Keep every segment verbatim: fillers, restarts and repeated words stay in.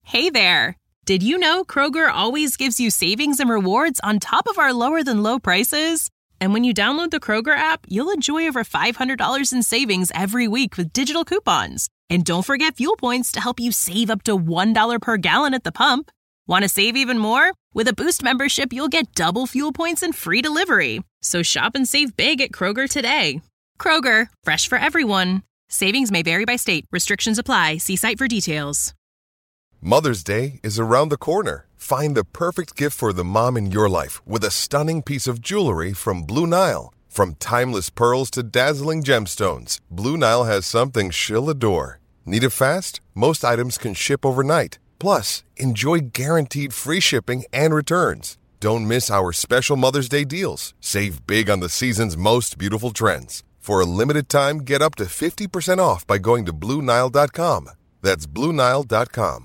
Hey there! Did you know Kroger always gives you savings and rewards on top of our lower-than-low prices? And when you download the Kroger app, you'll enjoy over five hundred dollars in savings every week with digital coupons. And don't forget fuel points to help you save up to one dollar per gallon at the pump. Want to save even more? With a Boost membership, you'll get double fuel points and free delivery. So shop and save big at Kroger today. Kroger, fresh for everyone. Savings may vary by state. Restrictions apply. See site for details. Mother's Day is around the corner. Find the perfect gift for the mom in your life with a stunning piece of jewelry from Blue Nile. From timeless pearls to dazzling gemstones, Blue Nile has something she'll adore. Need it fast? Most items can ship overnight. Plus, enjoy guaranteed free shipping and returns. Don't miss our special Mother's Day deals. Save big on the season's most beautiful trends. For a limited time, get up to fifty percent off by going to Blue Nile dot com. That's Blue Nile dot com.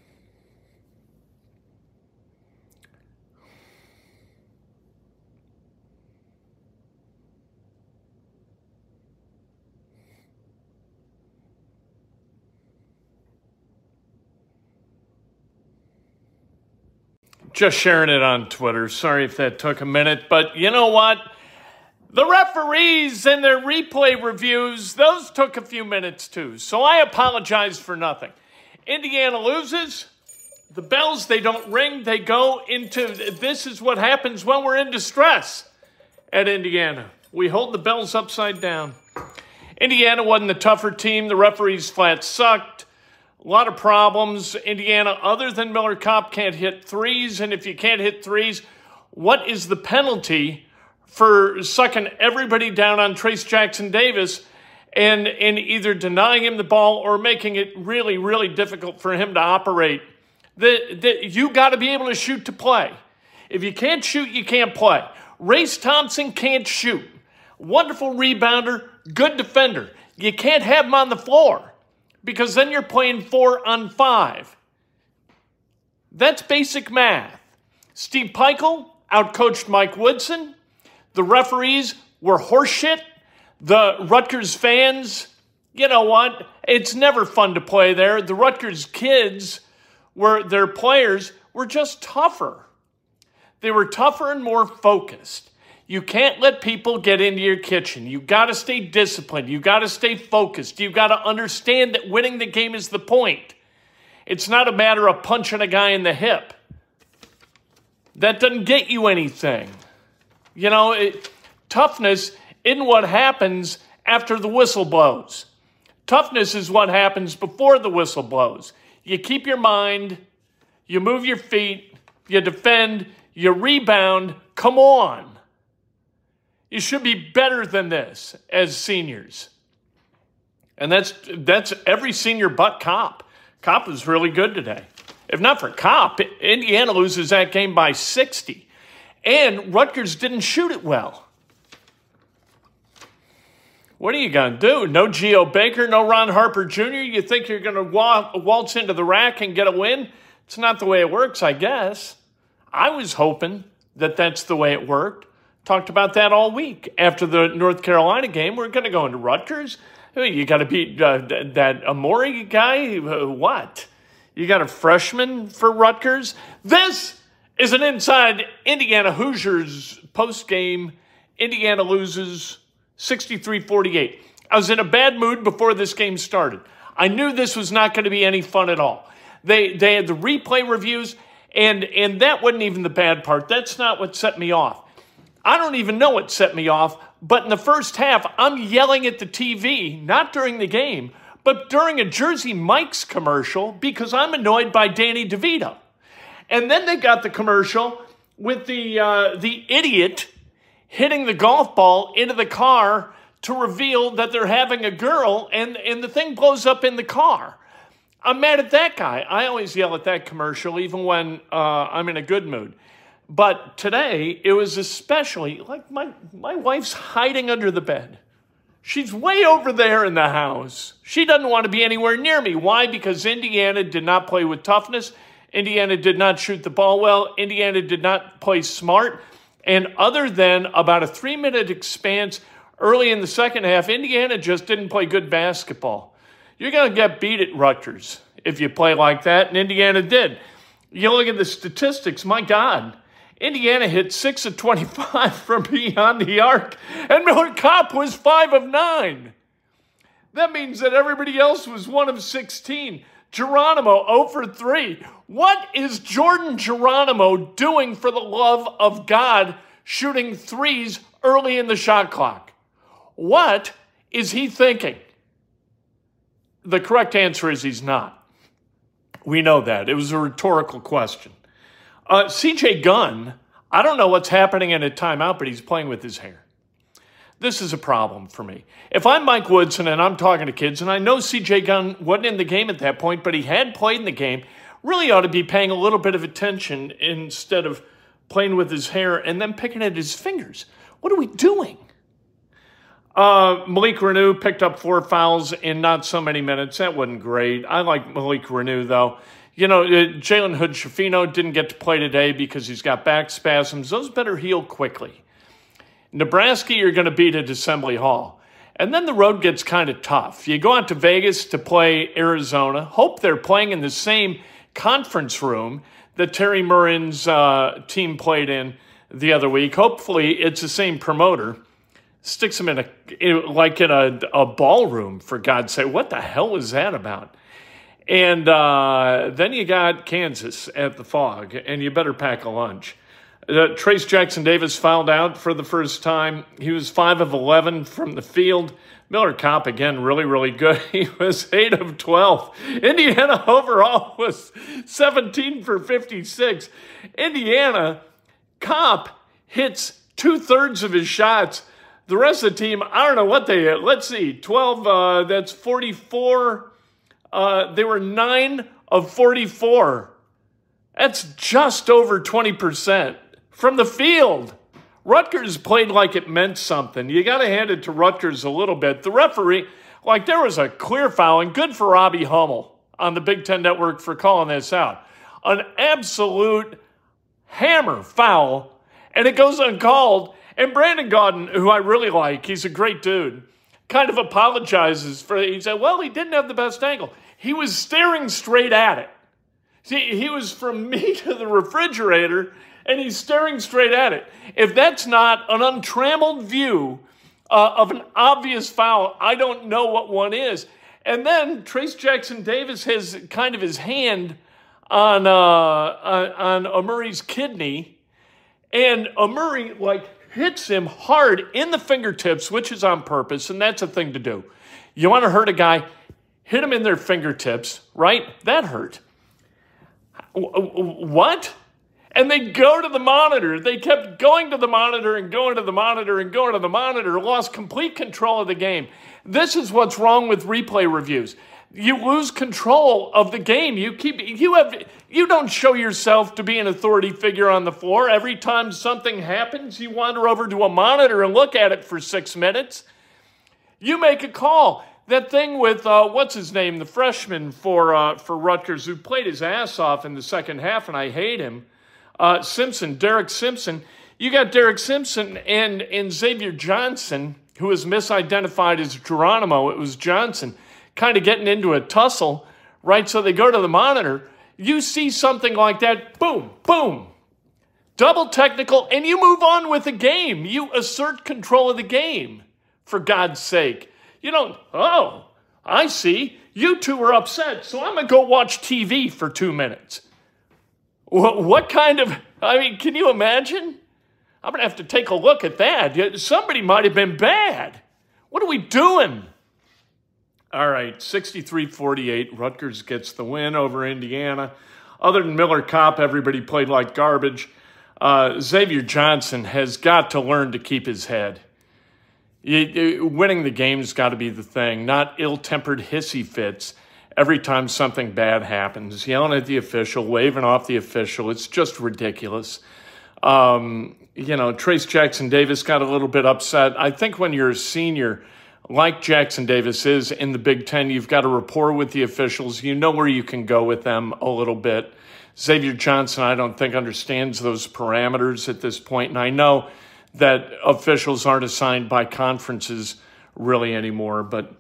Just sharing it on Twitter. Sorry if that took a minute, but you know what? The referees and their replay reviews, those took a few minutes too. So I apologize for nothing. Indiana loses. The bells, they don't ring. They go into, this is what happens when we're in distress at Indiana. We hold the bells upside down. Indiana wasn't the tougher team. The referees flat sucked. A lot of problems. Indiana, other than Miller Kopp, can't hit threes. And if you can't hit threes, what is the penalty for sucking everybody down on Trace Jackson Davis and, and either denying him the ball or making it really, really difficult for him to operate? The, the, you got to be able to shoot to play. If you can't shoot, you can't play. Race Thompson can't shoot. Wonderful rebounder, good defender. You can't have him on the floor, because then you're playing four on five. That's basic math. Steve Peichel outcoached Mike Woodson. The referees were horseshit. The Rutgers fans, you know what? It's never fun to play there. The Rutgers kids, were their players, were just tougher. They were tougher and more focused. You can't let people get into your kitchen. You got to stay disciplined. You got to stay focused. You got to understand that winning the game is the point. It's not a matter of punching a guy in the hip. That doesn't get you anything. You know, it, toughness isn't what happens after the whistle blows. Toughness is what happens before the whistle blows. You keep your mind, you move your feet, you defend, you rebound. Come on. You should be better than this as seniors. And that's that's every senior but Kopp. Kopp was really good today. If not for Kopp, Indiana loses that game by sixty. And Rutgers didn't shoot it well. What are you going to do? No Geo Baker, no Ron Harper Junior? You think you're going to waltz into the rack and get a win? It's not the way it works, I guess. I was hoping that that's the way it worked. Talked about that all week. After the North Carolina game, we're going to go into Rutgers. You got to beat uh, that Amori guy? Uh, what? You got a freshman for Rutgers? This is an Inside Indiana Hoosiers post-game. Indiana loses sixty-three forty-eight. I was in a bad mood before this game started. I knew this was not going to be any fun at all. They they had the replay reviews, and, and that wasn't even the bad part. That's not what set me off. I don't even know what set me off, but in the first half, I'm yelling at the T V, not during the game, but during a Jersey Mike's commercial because I'm annoyed by Danny DeVito. And then they got the commercial with the uh, the idiot hitting the golf ball into the car to reveal that they're having a girl, and, and the thing blows up in the car. I'm mad at that guy. I always yell at that commercial, even when uh, I'm in a good mood. But today, it was especially, like, my, my wife's hiding under the bed. She's way over there in the house. She doesn't want to be anywhere near me. Why? Because Indiana did not play with toughness. Indiana did not shoot the ball well. Indiana did not play smart. And other than about a three-minute expanse early in the second half, Indiana just didn't play good basketball. You're going to get beat at Rutgers. if you play like that, and Indiana did. You look at the statistics, my God. Indiana hit six of twenty-five from beyond the arc, and Miller Kopp was five of nine. That means that everybody else was one of sixteen. Geronimo, zero for three. What is Jordan Geronimo doing for the love of God shooting threes early in the shot clock? What is he thinking? The correct answer is he's not. We know that. It was a rhetorical question. Uh, C J Gunn, I don't know what's happening in a timeout, but he's playing with his hair. This is a problem for me. If I'm Mike Woodson and I'm talking to kids, and I know C J Gunn wasn't in the game at that point, but he had played in the game, really ought to be paying a little bit of attention instead of playing with his hair and then picking at his fingers. What are we doing? Uh, Malik Reneau picked up four fouls in not so many minutes. That wasn't great. I like Malik Reneau, though. You know, uh, Jalen Hood-Schifino didn't get to play today because he's got back spasms. Those better heal quickly. Nebraska, you're going to beat at Assembly Hall. And then the road gets kind of tough. You go out to Vegas to play Arizona. Hope they're playing in the same conference room that Terry Murrin's uh, team played in the other week. Hopefully it's the same promoter. Sticks them in a in, like in a, a ballroom, for God's sake. What the hell was that about? And uh, then you got Kansas at the Fog, and you better pack a lunch. Uh, Trace Jackson Davis fouled out for the first time. He was five of eleven from the field. Miller Kopp, again, really, really good. He was eight of twelve. Indiana overall was seventeen for fifty-six. Indiana, Kopp hits two-thirds of his shots. The rest of the team, I don't know what they hit. Let's see, twelve, uh, that's forty-four. Uh, they were nine of forty-four. That's just over twenty percent. From the field, Rutgers played like it meant something. You got to hand it to Rutgers a little bit. The referee, like there was a clear foul, and good for Robbie Hummel on the Big Ten Network for calling this out. An absolute hammer foul, and it goes uncalled. And Brandon Gaudin, who I really like, he's a great dude, kind of apologizes for it. He said, well, he didn't have the best angle. He was staring straight at it. See, he was from me to the refrigerator, and he's staring straight at it. If that's not an untrammeled view uh, of an obvious foul, I don't know what one is. And then Trace Jackson Davis has kind of his hand on uh, on, on Murray's kidney, and Murray like hits him hard in the fingertips, which is on purpose, and that's a thing to do. You want to hurt a guy, hit him in their fingertips, right? That hurt. What? And they go to the monitor. They kept going to the monitor and going to the monitor and going to the monitor, lost complete control of the game. This is what's wrong with replay reviews. You lose control of the game. You keep you have you don't show yourself to be an authority figure on the floor. Every time something happens, you wander over to a monitor and look at it for six minutes. You make a call. That thing with, uh, what's his name, the freshman for uh, for Rutgers, who played his ass off in the second half, and I hate him, uh, Simpson, Derek Simpson. You got Derek Simpson and, and Xavier Johnson, who was misidentified as Geronimo. It was Johnson, kind of getting into a tussle, right? So they go to the monitor. You see something like that, boom, boom, double technical, and you move on with the game. You assert control of the game, for God's sake. You don't, oh, I see. You two are upset, so I'm going to go watch T V for two minutes. What, what kind of, I mean, can you imagine? I'm going to have to take a look at that. Somebody might have been bad. What are we doing? All right, sixty-three forty-eight. Rutgers gets the win over Indiana. Other than Miller Kopp, everybody played like garbage. Uh, Xavier Johnson has got to learn to keep his head. You, you, winning the game's got to be the thing, not ill-tempered hissy fits every time something bad happens. Yelling at the official, waving off the official. It's just ridiculous. Um, you know, Trace Jackson Davis got a little bit upset. I think when you're a senior, like Jackson Davis is in the Big Ten, you've got a rapport with the officials. You know where you can go with them a little bit. Xavier Johnson, I don't think, understands those parameters at this point, and I know that officials aren't assigned by conferences really anymore, but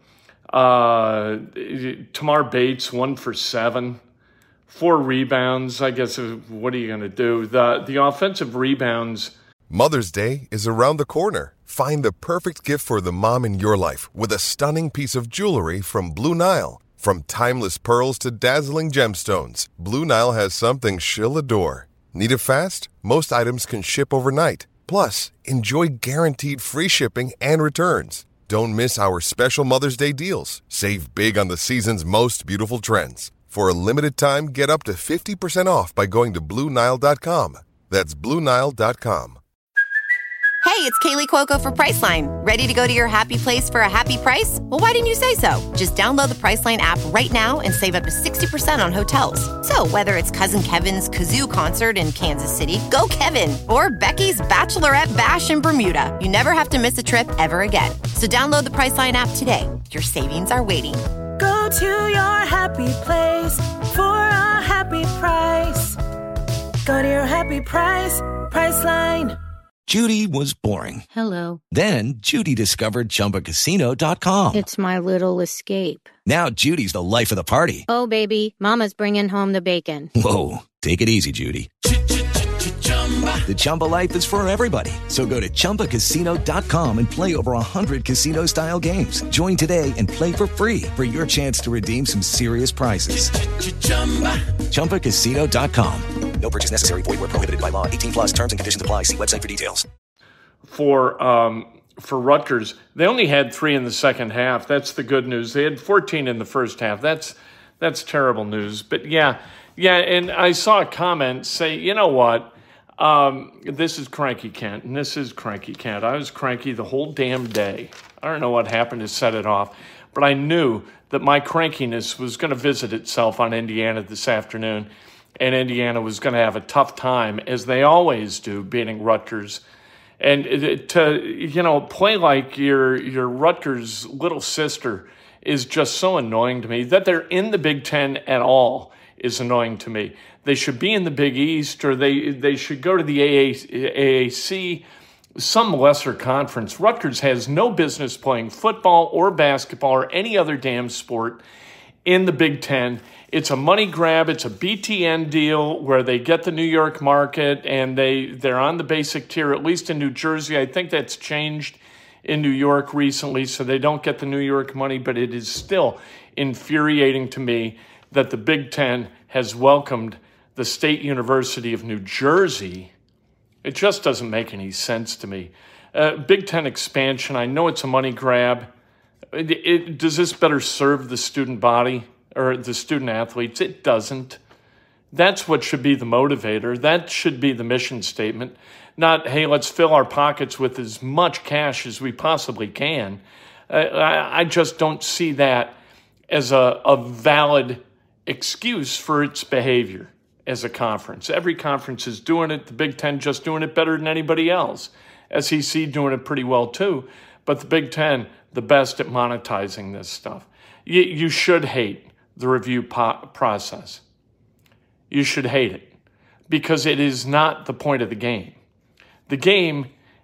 Uh, Tamar Bates, one for seven, four rebounds. I guess, what are you going to do? The, the offensive rebounds. Mother's Day is around the corner. Find the perfect gift for the mom in your life with a stunning piece of jewelry from Blue Nile. From timeless pearls to dazzling gemstones, Blue Nile has something she'll adore. Need it fast? Most items can ship overnight. Plus, enjoy guaranteed free shipping and returns. Don't miss our special Mother's Day deals. Save big on the season's most beautiful trends. For a limited time, get up to fifty percent off by going to Blue Nile dot com. That's Blue Nile dot com. Hey, it's Kaylee Cuoco for Priceline. Ready to go to your happy place for a happy price? Well, why didn't you say so? Just download the Priceline app right now and save up to sixty percent on hotels. So whether it's Cousin Kevin's Kazoo Concert in Kansas City, go Kevin, or Becky's Bachelorette Bash in Bermuda, you never have to miss a trip ever again. So download the Priceline app today. Your savings are waiting. Go to your happy place for a happy price. Go to your happy price, Priceline. Judy was boring. Hello. Then Judy discovered Chumba Casino dot com. It's my little escape. Now Judy's the life of the party. Oh, baby, mama's bringing home the bacon. Whoa, take it easy, Judy. The Chumba life is for everybody. So go to Chumba Casino dot com and play over one hundred casino-style games. Join today and play for free for your chance to redeem some serious prizes. Chumba Casino dot com. No purchase necessary. Void where prohibited by law. eighteen plus terms and conditions apply. See website for details. For um, for Rutgers, they only had three in the second half. That's the good news. They had fourteen in the first half. That's that's terrible news. But yeah, yeah. And I saw a comment say, you know what? Um, this is cranky Kent, and this is cranky Kent. I was cranky the whole damn day. I don't know what happened to set it off, but I knew that my crankiness was going to visit itself on Indiana this afternoon. And Indiana was going to have a tough time, as they always do, beating Rutgers. And to, you know, play like your your Rutgers little sister is just so annoying to me. That they're in the Big Ten at all is annoying to me. They should be in the Big East, or they, they should go to the A A C, some lesser conference. Rutgers has no business playing football or basketball or any other damn sport in the Big Ten. It's a money grab. It's a B T N deal where they get the New York market, and they, they're on the basic tier, at least in New Jersey. I think that's changed in New York recently, so they don't get the New York money, but it is still infuriating to me that the Big Ten has welcomed the State University of New Jersey. It just doesn't make any sense to me. Uh, Big Ten expansion, I know it's a money grab. It, it, does this better serve the student body or the student athletes? It doesn't. That's what should be the motivator. That should be the mission statement. Not, hey, let's fill our pockets with as much cash as we possibly can. Uh, I, I just don't see that as a, a valid excuse for its behavior as a conference. Every conference is doing it. The Big Ten just doing it better than anybody else. S E C doing it pretty well too. But the Big Ten, the best at monetizing this stuff. You, you should hate the review po- process. You should hate it because it is not the point of the game. The game,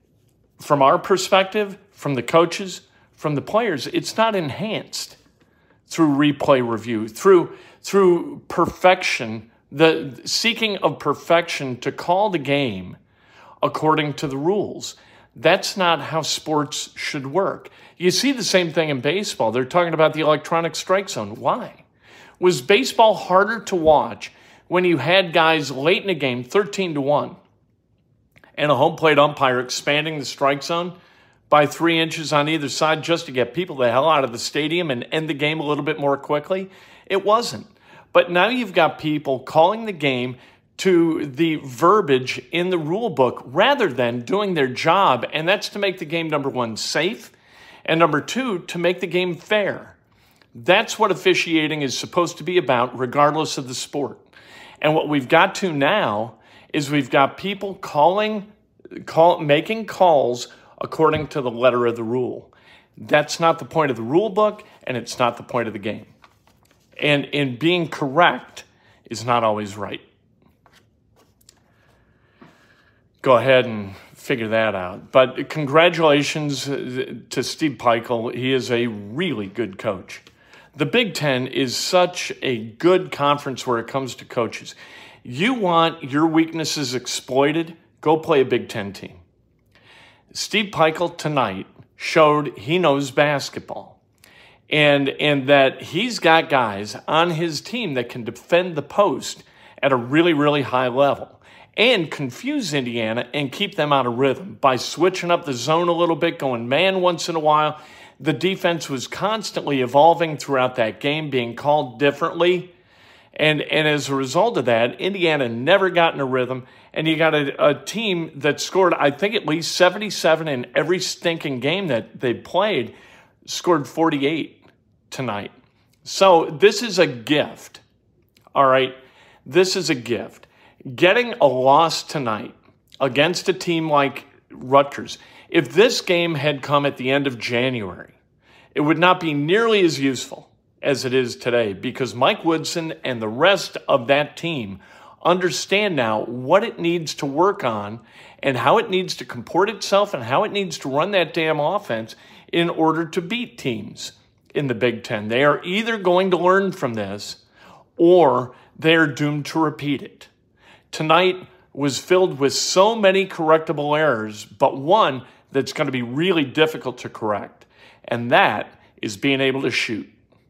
from our perspective, from the coaches, from the players, it's not enhanced through replay review, through through perfection, the seeking of perfection to call the game according to the rules. That's not how sports should work. You see the same thing in baseball. They're talking about the electronic strike zone. Why? Was baseball harder to watch when you had guys late in the game, thirteen to one, and a home plate umpire expanding the strike zone by three inches on either side just to get people the hell out of the stadium and end the game a little bit more quickly? It wasn't. But now you've got people calling the game to the verbiage in the rule book rather than doing their job, and that's to make the game, number one, safe, and number two, to make the game fair. That's what officiating is supposed to be about, regardless of the sport. And what we've got to now is we've got people calling, call, making calls according to the letter of the rule. That's not the point of the rule book, and it's not the point of the game. And in being correct is not always right. Go ahead and figure that out. But congratulations to Steve Pikiell. He is a really good coach. The Big Ten is such a good conference where it comes to coaches. You want your weaknesses exploited, go play a Big Ten team. Steve Pikiell tonight showed he knows basketball. And, and that he's got guys on his team that can defend the post at a really, really high level and confuse Indiana and keep them out of rhythm by switching up the zone a little bit, going man once in a while. The defense was constantly evolving throughout that game, being called differently. And, and as a result of that, Indiana never got in a rhythm. And you got a, a team that scored, I think, at least seventy-seven in every stinking game that they played, scored forty-eight tonight. So this is a gift, all right? This is a gift. Getting a loss tonight against a team like Rutgers, if this game had come at the end of January, it would not be nearly as useful as it is today because Mike Woodson and the rest of that team understand now what it needs to work on and how it needs to comport itself and how it needs to run that damn offense in order to beat teams in the Big Ten. They are either going to learn from this or they're doomed to repeat it. Tonight was filled with so many correctable errors, but one that's going to be really difficult to correct, and that is being able to shoot.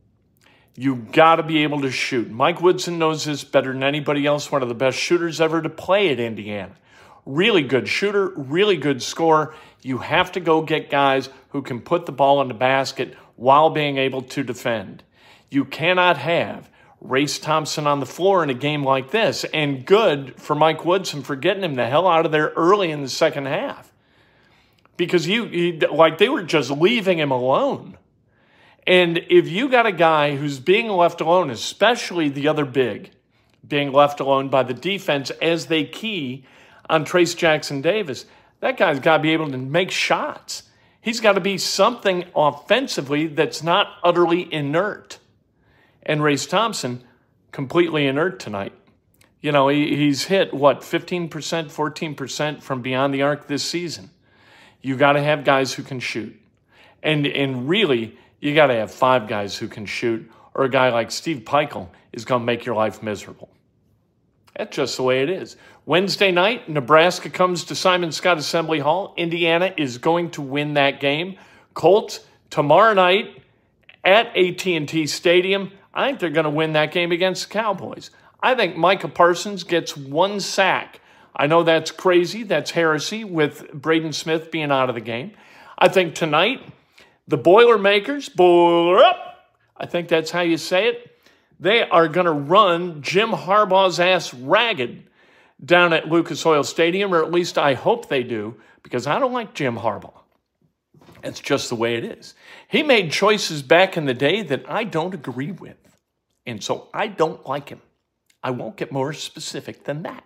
You got to be able to shoot. Mike Woodson knows this better than anybody else, one of the best shooters ever to play at Indiana. Really good shooter, really good scorer. You have to go get guys who can put the ball in the basket while being able to defend. You cannot have Race Thompson on the floor in a game like this, and good for Mike Woodson for getting him the hell out of there early in the second half. Because you, you like they were just leaving him alone. And if you got a guy who's being left alone, especially the other big, being left alone by the defense as they key on Trace Jackson Davis, that guy's got to be able to make shots. He's got to be something offensively that's not utterly inert. And Race Thompson, completely inert tonight. You know, he, he's hit, what, fifteen percent, fourteen percent from beyond the arc this season. You got to have guys who can shoot. And, and really, you got to have five guys who can shoot, or a guy like Steve Pikiell is going to make your life miserable. That's just the way it is. Wednesday night, Nebraska comes to Simon Skjodt Assembly Hall. Indiana is going to win that game. Colts, tomorrow night at A T and T Stadium. I think they're going to win that game against the Cowboys. I think Micah Parsons gets one sack. I know that's crazy. That's heresy with Braden Smith being out of the game. I think tonight, the Boilermakers, boiler up, I think that's how you say it, they are going to run Jim Harbaugh's ass ragged down at Lucas Oil Stadium, or at least I hope they do, because I don't like Jim Harbaugh. It's just the way it is. He made choices back in the day that I don't agree with, and so I don't like him. I won't get more specific than that.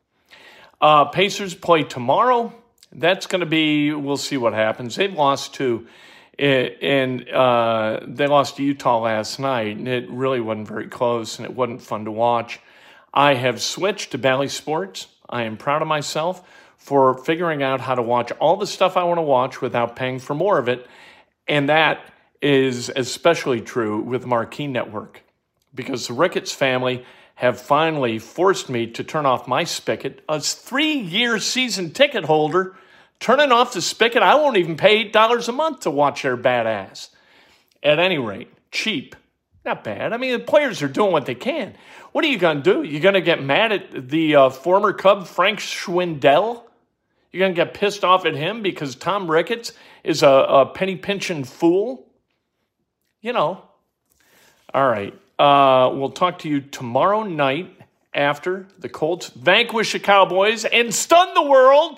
Uh, Pacers play tomorrow. That's going to be, we'll see what happens. They've lost two, and uh, they lost to Utah last night, and it really wasn't very close, and it wasn't fun to watch. I have switched to Bally Sports. I am proud of myself for figuring out how to watch all the stuff I want to watch without paying for more of it, and that is especially true with Marquee Network, because the Ricketts family have finally forced me to turn off my spigot. A three-year season ticket holder, turning off the spigot, I won't even pay eight dollars a month to watch their badass. At any rate, cheap. Not bad. I mean, the players are doing what they can. What are you going to do? You're going to get mad at the uh, former Cub, Frank Schwindel? You're going to get pissed off at him because Tom Ricketts is a, a penny-pinching fool? You know. All right. Uh, we'll talk to you tomorrow night after the Colts vanquish the Cowboys and stun the world.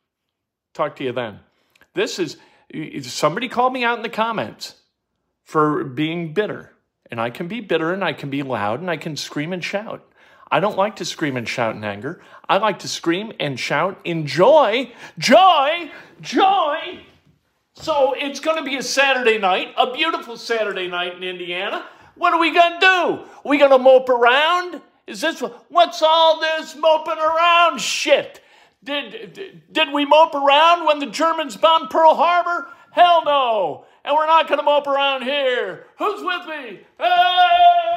Talk to you then. This is, somebody called me out in the comments for being bitter. And I can be bitter and I can be loud and I can scream and shout. I don't like to scream and shout in anger. I like to scream and shout in joy. Joy! Joy! So it's going to be a Saturday night, a beautiful Saturday night in Indiana. What are we going to do? Are we going to mope around? Is this, what's all this moping around shit? Did, did, did we mope around when the Germans bombed Pearl Harbor? Hell no. And we're not going to mope around here. Who's with me? Hey!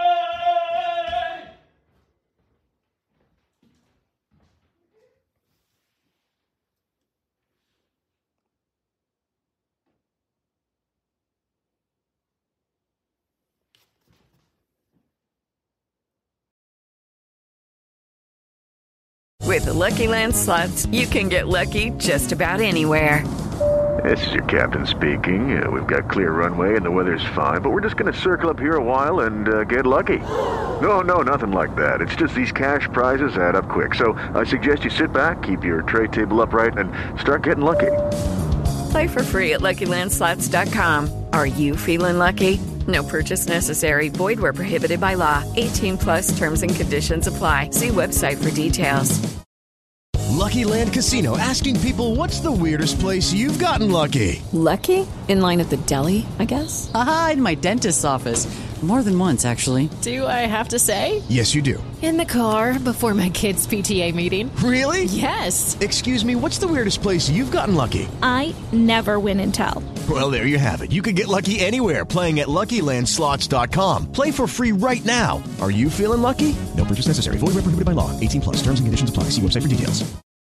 With the Lucky Land Slots, you can get lucky just about anywhere. This is your captain speaking. Uh, we've got clear runway and the weather's fine, but we're just going to circle up here a while and uh, get lucky. No, no, nothing like that. It's just these cash prizes add up quick. So I suggest you sit back, keep your tray table upright, and start getting lucky. Play for free at Lucky Land Slots dot com. Are you feeling lucky? No purchase necessary. Void where prohibited by law. eighteen plus terms and conditions apply. See website for details. Lucky Land Casino, asking people, what's the weirdest place you've gotten lucky? Lucky? In line at the deli, I guess? Aha, in my dentist's office. More than once, actually. Do I have to say? Yes, you do. In the car before my kids' P T A meeting. Really? Yes. Excuse me, what's the weirdest place you've gotten lucky? I never win and tell. Well, there you have it. You can get lucky anywhere, playing at Lucky Land Slots dot com. Play for free right now. Are you feeling lucky? No purchase necessary. Void where prohibited by law. eighteen plus. Terms and conditions apply. See website for details.